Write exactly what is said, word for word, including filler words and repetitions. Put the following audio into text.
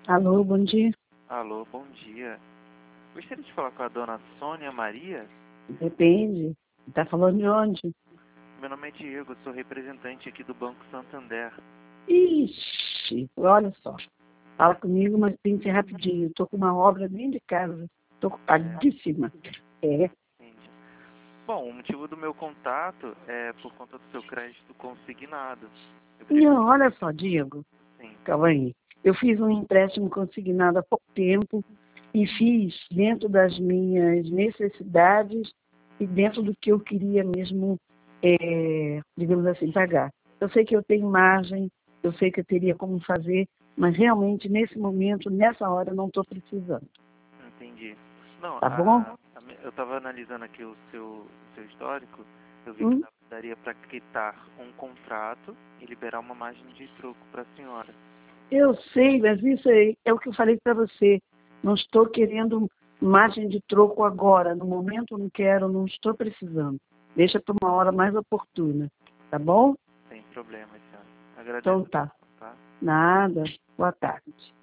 Alô, bom dia. Alô, bom dia. Gostaria de falar com a dona Sônia Maria? Depende. Tá falando de onde? Meu nome é Diego, sou representante aqui do Banco Santander. Ixi, olha só. Fala comigo, mas tem que ser rapidinho. Tô com uma obra dentro de casa. Tô ocupadíssima. É. Entendi. Bom, o motivo do meu contato é por conta do seu crédito consignado. Eu queria... Não, olha só, Diego. Sim. Calma aí. Eu fiz um empréstimo consignado há pouco tempo e fiz dentro das minhas necessidades e dentro do que eu queria mesmo, é, digamos assim, pagar. Eu sei que eu tenho margem, eu sei que eu teria como fazer, mas realmente nesse momento, nessa hora, eu não estou precisando. Entendi. Não, Tá bom? a, a me- eu estava analisando aqui o seu, seu histórico, eu vi que Hum? dá- daria para quitar um contrato e liberar uma margem de troco para a senhora. Eu sei, mas isso aí é o que eu falei para você. Não estou querendo margem de troco agora. No momento eu não quero, não estou precisando. Deixa para uma hora mais oportuna. Tá bom? Sem problema, senhora. Agradeço. Então tá. Tá? Nada. Boa tarde.